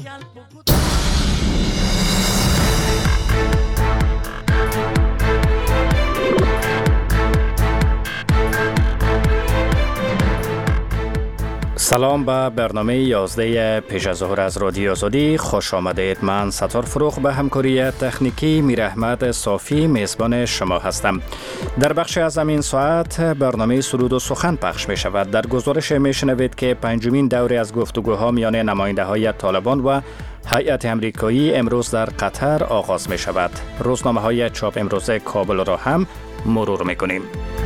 سلام به برنامه 11 پیش از ظهر از رادیو آزادی خوش آمدید. من ستار فروغ به همکاری تکنیکی میر احمد صافی میزبان شما هستم. در بخش از این ساعت برنامه سرود و سخن پخش می شود. در گزارش می شنوید که پنجمین دوره از گفتگوها میان نماینده های طالبان و هیئت امریکایی امروز در قطر آغاز می شود. روزنامه های چاپ امروزه کابل را هم مرور می کنیم.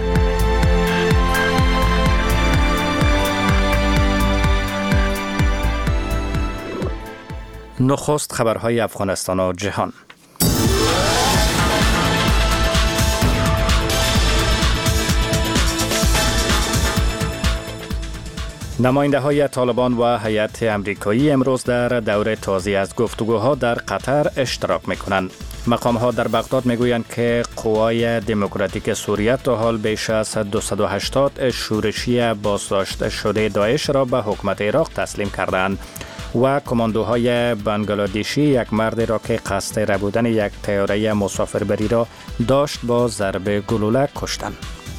نخست خبرهای افغانستان و جهان. نماینده های طالبان و هیئت امریکایی امروز در دوره تازه از گفتگوها در قطر اشتراک می‌کنند. مقام‌ها در بغداد می‌گویند که قوای دموکراتیک سوریه تا حال بیش از 280 شورشی بازداشت شده داعش را به حکومت عراق تسلیم کردند و کماندوهای بنگلادشی یک مرد را که قصد ربودن یک طیاره مسافربری را داشت با ضرب گلوله کشتند.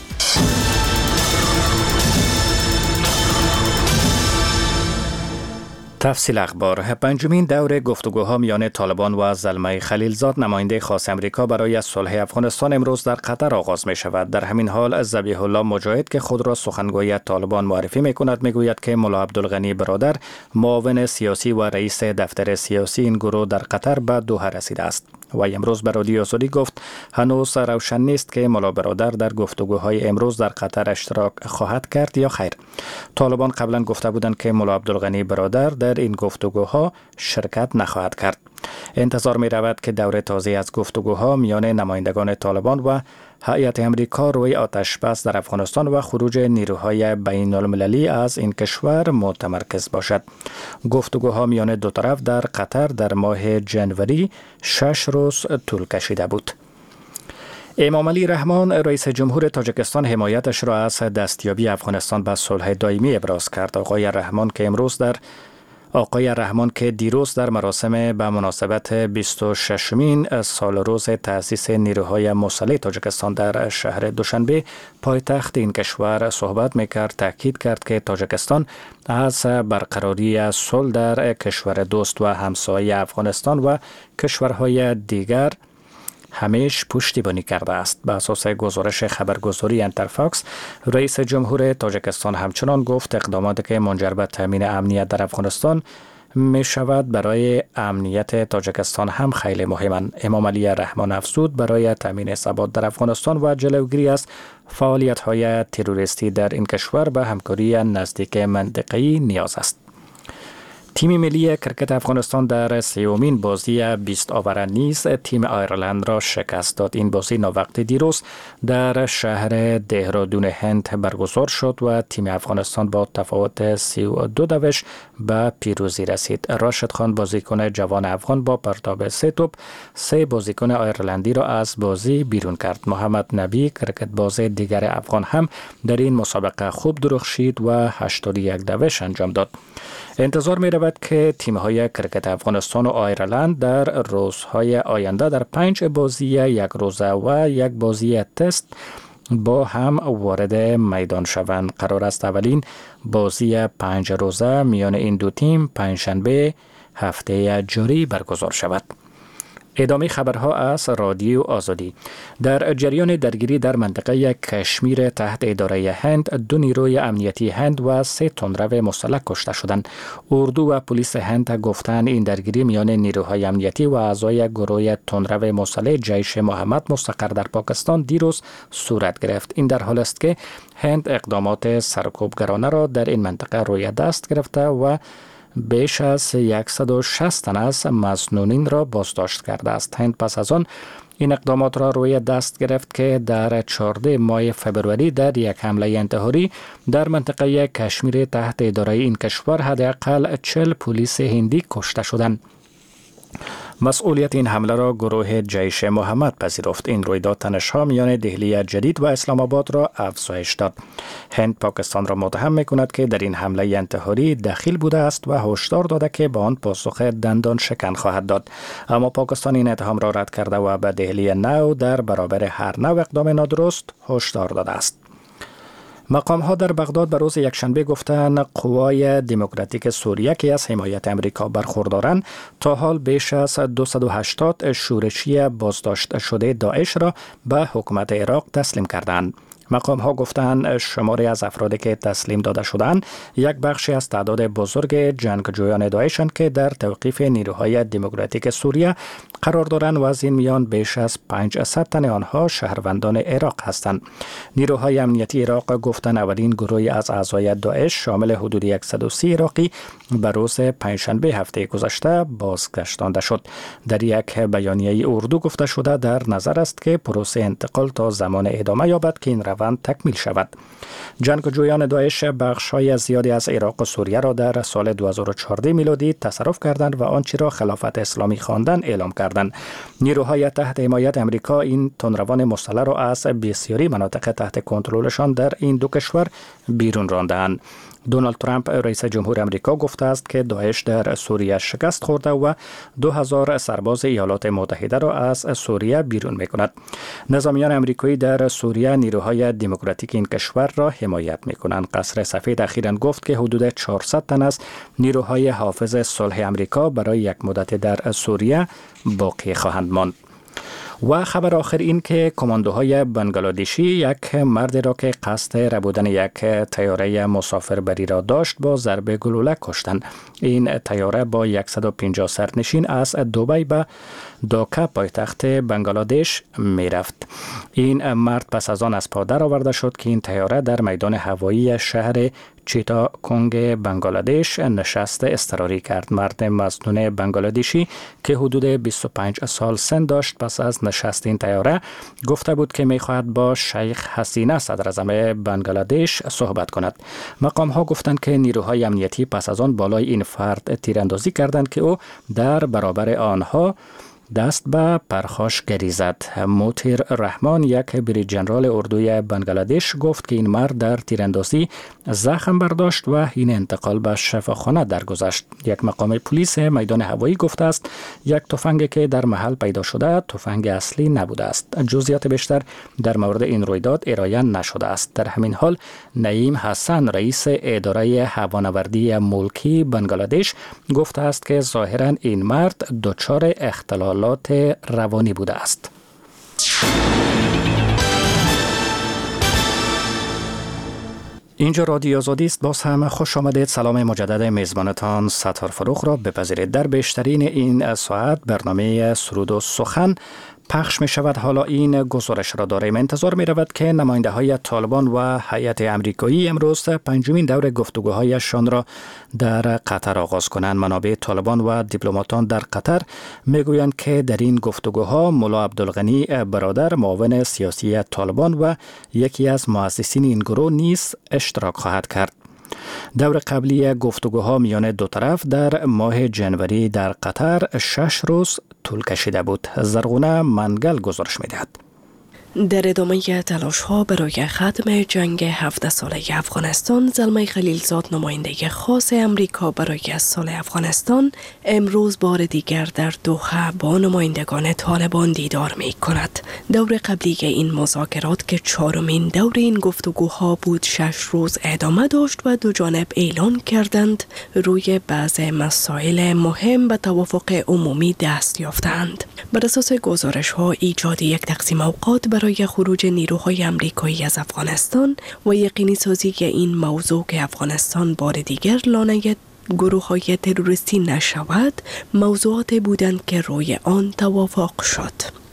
تفصیل اخبار. پنجمین دور گفتگوها میان طالبان و زلمه خلیلزاد نماینده خاص امریکا برای صلح افغانستان امروز در قطر آغاز می شود. در همین حال ذبیح الله مجاهد که خود را سخنگوی طالبان معرفی می کند میگوید که ملا عبدالغنی برادر معاون سیاسی و رئیس دفتر سیاسی این گروه در قطر به دوحه رسیده است. و امروز به رادیو آزادی گفت هنوز روشن نیست که ملا برادر در گفتگوهای امروز در قطر اشتراک خواهد کرد یا خیر. طالبان قبلا گفته بودند که ملا عبدالغنی برادر در این گفتگوها شرکت نخواهد کرد. انتظار می رود که دوره تازه از گفتگوها میان نمایندگان طالبان و هیئت امریکا روی آتش بس در افغانستان و خروج نیروهای بین المللی از این کشور متمرکز باشد. گفتگوها میان دو طرف در قطر در ماه جنوری 6 روز طول کشیده بود. امام علی رحمان رئیس جمهور تاجیکستان حمایتش را از دستیابی افغانستان به صلح دائمی ابراز کرد. آقای رحمان که دیروز در مراسم به مناسبت 26مین سال روز تأسیس نیروهای مسلح تاجیکستان در شهر دوشنبه پایتخت این کشور صحبت میکرد، تاکید کرد که تاجیکستان از برقراری صلح در کشور دوست و همسایه افغانستان و کشورهای دیگر همیشه پشتیبانی کرده است. به اساس گزارش خبرگزاری انترفاکس، رئیس جمهور تاجیکستان همچنان گفت اقداماتی که منجر به تامین امنیت در افغانستان می شود برای امنیت تاجیکستان هم خیلی مهمند. امام علی رحمان افزود برای تامین ثبات در افغانستان و جلوگیری از فعالیت‌های تروریستی در این کشور به همکاری نزدیک منطقه‌ای نیاز است. تیم ملی کرکت افغانستان در سومین بازی 20 آور نیز تیم آیرلند را شکست داد. این بازی ناوقت دیروز در شهر دهرادون هند برگزار شد و تیم افغانستان با تفاوت 32 دوش به پیروزی رسید. راشد خان بازیکن جوان افغان با پرتاب 3 توپ 3 بازیکن آیرلندی را از بازی بیرون کرد. محمد نبی کرکت باز دیگر افغان هم در این مسابقه خوب درخشید و 81 دوش انجام داد. انتظار می رود که تیم‌های کرکت افغانستان و آیرلند در روزهای آینده در 5 بازی یک روزه و یک بازی تست با هم وارد میدان شوند. قرار است اولین بازی 5 روزه میان این دو تیم پنجشنبه هفته جاری برگزار شود. ادامه خبرها از رادیو آزادی. در جریان درگیری در منطقه کشمیر تحت اداره هند 2 نیروی امنیتی هند و 3 تندرو مسلح کشته شدند. اردو و پلیس هند گفتند این درگیری میان نیروهای امنیتی و اعضای گروه تندرو مسلح جیش محمد مستقر در پاکستان دیروز صورت گرفت. این در حال است که هند اقدامات سرکوبگرانه را در این منطقه روی دست گرفته و بیش از 160 تن از مسنونین را بازداشت کرده است. هند پس از آن این اقدامات را روی دست گرفت که در 14 ماه فبروری در یک حمله انتحاری در منطقه کشمیر تحت اداره این کشور حداقل 40 پلیس هندی کشته شدند. مسئولیت این حمله را گروه جیش محمد پذیرفت. این رویداد تنش‌ها میان دهلی جدید و اسلام آباد را افزایش داد. هند پاکستان را متهم می‌کند که در این حمله انتحاری دخیل بوده است و هشدار داده که به آن پاسخ دندان شکن خواهد داد. اما پاکستان این اتهام را رد کرده و به دهلی نو در برابر هر نوع اقدام نادرست هشدار داده است. مقام ها در بغداد به روز یکشنبه گفتند قوای دموکراتیک سوریه که از حمایت امریکا برخوردارند تا حال بیش از 280 شورشی بازداشت شده داعش را به حکومت عراق تسلیم کردند. مقام ها گفتند شماری از افرادی که تسلیم داده شدند یک بخشی از تعداد بزرگ جنگجویان داعشند که در توقیف نیروهای دموکراتیک سوریه قرار دارند و از این میان بیش از 500 تن آنها شهروندان عراق هستند. نیروهای امنیتی عراق گفتند اولین گروهی از اعضای داعش شامل حدود 130 عراقی به روز پنجشنبه هفته گذشته بازگشتانده شد. در یک بیانیه اردو گفته شده در نظر است که پروسه انتقال تا زمان ادامه یابد که این روند تکمیل شود. جنگجویان داعش بخش‌های زیادی از عراق و سوریه را در سال 2014 میلادی تصرف کردند و آنچه را خلافت اسلامی خواندند اعلام کردند. نیروهای تحت حمایت امریکا این تندروان مسلح را از بسیاری مناطق تحت کنترلشان در این دو کشور بیرون راندند. دونالد ترامپ رئیس جمهور امریکا گفته است که داعش در سوریه شکست خورده و 2000 سرباز ایالات متحده را از سوریه بیرون می‌کند. نظامیان امریکایی در سوریه نیروهای دموکراتیک این کشور را حمایت می‌کنند. قصر سفید اخیراً گفت که حدود 400 تن از نیروهای حافظ صلح امریکا برای یک مدت در سوریه باقی خواهند ماند. و خبر آخر این که کماندوهای بنگلادشی یک مردی را که قصد ربودن یک طیاره مسافربری را داشت با ضربه گلوله کشتند. این طیاره با 150 سرنشین از دبی به داکا پایتخت بنگلادش می رفت. این مرد پس از آن از پا در آورده شد که این طیاره در میدان هوایی شهر چیتا کنگ بنگلادش نشست اضطراری کرد. مرد مظنون بنگلادشی که حدود 25 سال سن داشت پس از نشست این طیاره گفته بود که می‌خواهد با شیخ حسینه صدراعظم بنگلادش صحبت کند. مقام ها گفتند که نیروهای امنیتی پس از آن بالای این فرد تیراندازی کردند که او در برابر آنها دست به پرخاشگری زد. موتیر رحمان یک بریج جنرال اردوی بنگلادش گفت که این مرد در تیراندازی زخم برداشت و این انتقال به شفاخانه درگذشت. یک مقام پلیس میدان هوایی گفته است یک تفنگ که در محل پیدا شده تفنگ اصلی نبوده است. جزئیات بیشتر در مورد این رویداد ارائه نشده است. در همین حال نعیم حسن رئیس اداره هوانوردی ملکی بنگلادش گفته است که ظاهرا این مرد دچار اختلال روانی بوده است. اینجا رادیو آزادی است. باز هم خوش آمدید. سلام مجدد میزبانتان ستار فروخ را بپذیرید. در بیشترین این ساعت برنامه سرود و سخن پخش می شود. حالا این گزارش را داریم. انتظار می رود که نماینده های طالبان و هیئت امریکایی امروز پنجمین دور گفتگوهایشان را در قطر آغاز کنند. منابع طالبان و دیپلماتان در قطر می گویند که در این گفتگوها ملا عبدالغنی برادر معاون سیاسی طالبان و یکی از مؤسسین این گروه نیز اشتراک خواهد کرد. دور قبلی گفتگوها میان دو طرف در ماه جنوری در قطر 6 روز طول کشیده بود. زرغونه منگل گزارش می‌دهد. در ادامه تلاش‌ها برای ختم جنگ 7 ساله افغانستان، زلمه خلیلزاد نماینده خاص امریکا برای سال افغانستان امروز بار دیگر در دوحه با نمایندگان طالبان دیدار می‌کند. دور قبلی این مذاکرات که 4مین دور این گفتگوها بود 6 روز ادامه داشت و دو جانب اعلان کردند روی بعض مسائل مهم به توافق عمومی دست یافتند. بر اساس گزارش‌ها ایجاد یک تقسیم اوقات برای خروج نیروهای امریکایی از افغانستان و یقینی سازی این موضوع که افغانستان بار دیگر لانه گروه‌های تروریستی نشود موضوعات بودند که روی آن توافق شد.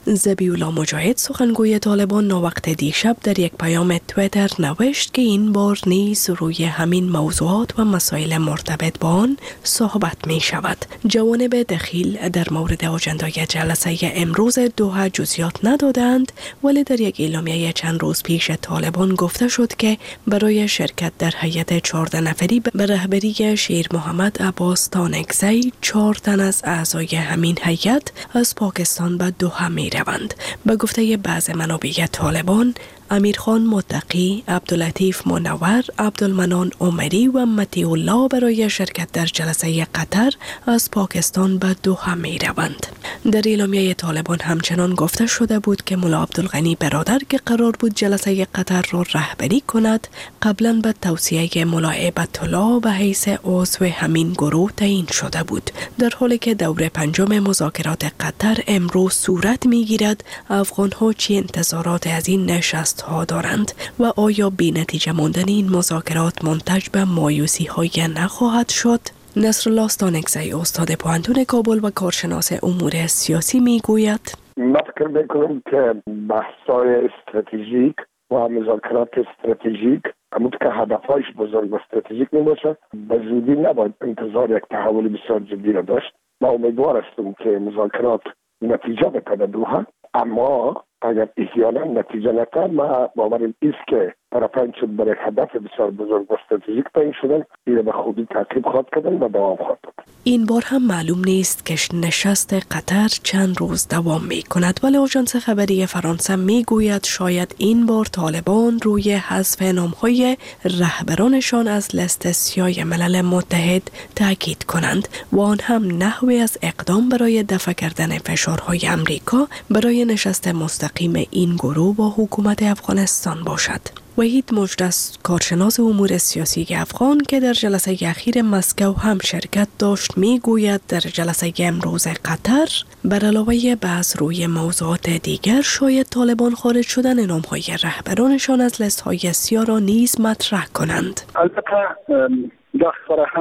ذبیح‌الله مجاهد سخنگوی طالبان ناوقت دیشب در یک پیام توییتر نوشت که این بار نیز روی همین موضوعات و مسائل مرتبط با آن صحبت می شود. جوانب دخیل در مورد آجندای جلسه امروز دوحه جزئیات ندادند، ولی در یک اعلامیه چند روز پیش طالبان گفته شد که برای شرکت در هیئت 14 نفری به رهبری شیر محمد عباس تانکزی 4 تن از اعضای همین هیئت از پاکستان به دوحه می روند. به گفته بعض منابع طالبان، امیرخان متقی، عبداللطیف منور، عبدالمنان عمری و مطیع الله برای شرکت در جلسه قطر از پاکستان به دوحه می روند. در اعلامیه طالبان همچنان گفته شده بود که ملا عبدالغنی برادر که قرار بود جلسه قطر را رهبری کند، قبلا به توصیه ملا هیبت الله به حیث عضو همین گروه تعیین شده بود. در حالی که دور 5 مذاکرات قطر امروز صورت می گیرد، افغان ها چه انتظارات از این نشست ها دارند و آیا بی نتیجه ماندن این مذاکرات منتج به مایوسی های نخواهد شد؟ نصرالله تانکزی استاد پوهنتون کابل و کارشناس امور سیاسی می گوید: من فکر میکنم که بحث‌های استراتژیک و مذاکرات استراتژیک همون که هدفهایش بزرگ و استراتژیک نباشه، به زودی نباید انتظار یک تحول بسیار جدی را داشت. ما امیدوار هستیم که مذاکرات نتیجه بکنه دوحه، اما اگر احیانا نتیجه نکرد، ما باورم است که طرفین چون برای هدف بسیار بزرگ و استراتژیک تعیین شدن، این به خوبی تعقیب خواهد کردن و دوام خواهد داد. این بار هم معلوم نیست که نشست قطر چند روز دوام می کند، ولی آژانس خبری فرانسه می گوید شاید این بار طالبان روی حذف نام‌های رهبرانشان از لیست سیاه ملل متحد تاکید کنند و آن هم نحوی از اقدام برای دفع کردن فشارهای امریکا برای نشست مستقیم این گروه با حکومت افغانستان باشد. وحید مجدس، کارشناس امور سیاسی افغان که در جلسه اخیر مسکو هم شرکت داشت، می گوید در جلسه امروز قطر بر علاوه بحث روی موضوعات دیگر شاید طالبان خارج شدن نام‌های رهبرانشان از لیست‌های سیاه را نیز مطرح کنند. البته داخل هم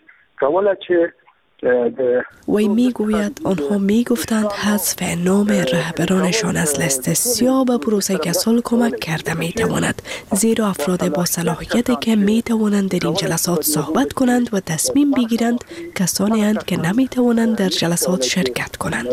قوله که وی می گوید آنها می گفتند حذف نام رهبرانشان از لیست سیاه به پروسه صلح کمک کرده می تواند، زیرا افراد با صلاحیتی که می توانند در این جلسات صحبت کنند و تصمیم بگیرند کسانی اند که نمی توانند در جلسات شرکت کنند.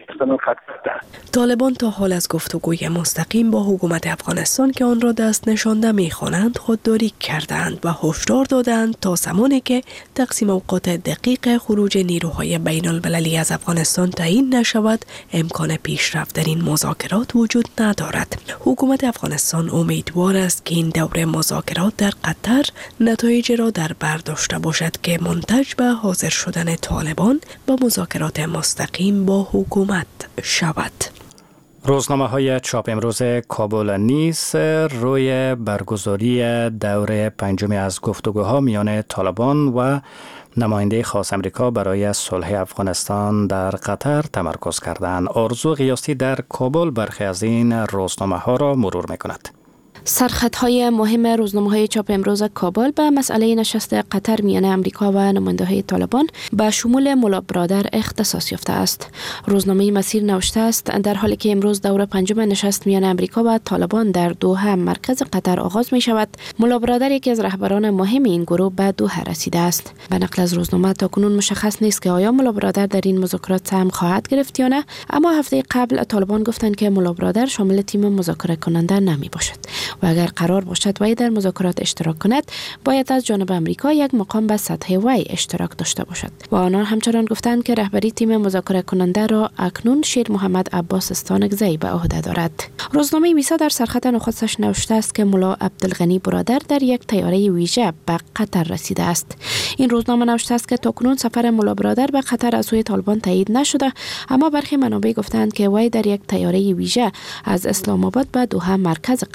طالبان تا حال از گفتگوی مستقیم با حکومت افغانستان که آن را دست نشانده می خوانند خودداری کردند و هشدار دادند تا زمانی که تقسیم اوقات دقیق خروج نیروهای بین المللی از افغانستان تعیین نشود، امکان پیشرفت در این مذاکرات وجود ندارد. حکومت افغانستان امیدوار است که این دور مذاکرات در قطر نتایج را در بر داشته باشد که منتج به حاضر شدن طالبان به مذاکرات مستقیم با حکومت شود. روزنامه های چاپ امروز کابل نیز روی برگزاری دور 5 از گفتگوها میان طالبان و نماینده خاص امریکا برای صلح افغانستان در قطر تمرکز کردند. آرزو قیاسی در کابل برخی از این روزنامه ها را مرور می‌کند. سرخطهای مهم روزنامه‌های چاپ امروز کابل به مسئله نشست قطر میان امریکا و نماینده‌های طالبان به شمول ملا برادر اختصاص یافته است. روزنامه مسیر نوشته است در حالی که امروز دور 5 نشست میان امریکا و طالبان در دوحه مرکز قطر آغاز می شود، ملا برادر یکی از رهبران مهم این گروه به دوحه رسیده است. به نقل از روزنامه تاکنون مشخص نیست که آیا ملا برادر در این مذاکرات سهم خواهد گرفت یا نه، اما هفته قبل طالبان گفتند که ملا برادر شامل تیم مذاکره کننده نمی باشد و اگر قرار باشد وی در مذاکرات اشتراک کند، باید از جانب امریکا یک مقام به سطح وی اشتراک داشته باشد. و آنان همچنان گفتند که رهبری تیم مذاکره کننده را اکنون شیر محمد عباس تانکزی به عهده دارد. روزنامه میسا در سرخط نخستش نوشته است که ملا عبدالغنی برادر در یک طیاره ویژه به قطر رسیده است. این روزنامه نوشته است که تاکنون سفر ملا برادر به قطر از سوی طالبان تایید نشده، اما برخی منابع گفتند که وی در یک طیاره ویژه از اسلام آباد به دوحه مرکز قطر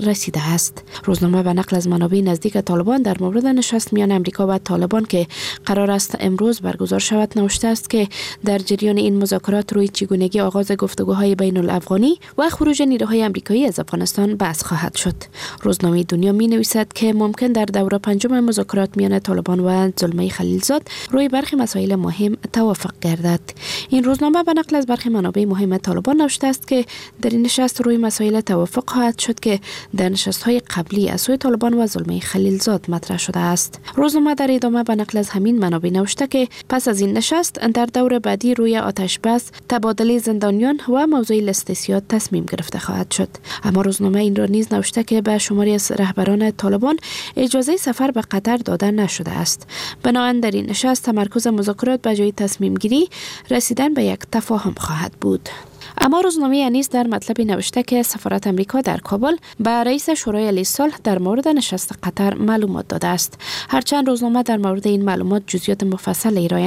رسیده است. روزنامه به نقل از منابع نزدیک طالبان در مورد نشست میان امریکا و طالبان که قرار است امروز برگزار شود نوشته است که در جریان این مذاکرات روی چگونگی آغاز گفتگوهای بین الافغانی و خروج نیروهای امریکایی از افغانستان بحث خواهد شد. روزنامه دنیا می نویسد که ممکن در دوره پنجم مذاکرات میان طالبان و زلمه خلیلزاد روی برخی مسائل مهم توافق گردد. این روزنامه به نقل از برخی منابع مهم طالبان نوشته است که در این نشست روی مسائل توافق خواهد شد که در نشست‌های قبلی از سوی طالبان و زلمه خلیلزاد مطرح شده است. روزنامه در ادامه به نقل از همین منابع نوشته که پس از این نشست در دور بعدی روی آتش بس، تبادله زندانیان و موضوع لستسیاد تصمیم گرفته خواهد شد. اما روزنامه این را نیز نوشته که به شماری از رهبران طالبان اجازه سفر به قطر داده نشده است. بنابراین در این نشست تمرکز مذاکرات به جای تصمیم گیری رسیدن به یک تفاهم خواهد بود. اما روزنامه انیس در مطلب نوشته که سفارت امریکا در کابل به رئیس شورای عالی صلح در مورد نشست قطر معلومات داده است. هرچند روزنامه در مورد این معلومات جزئیات مفصل ارائه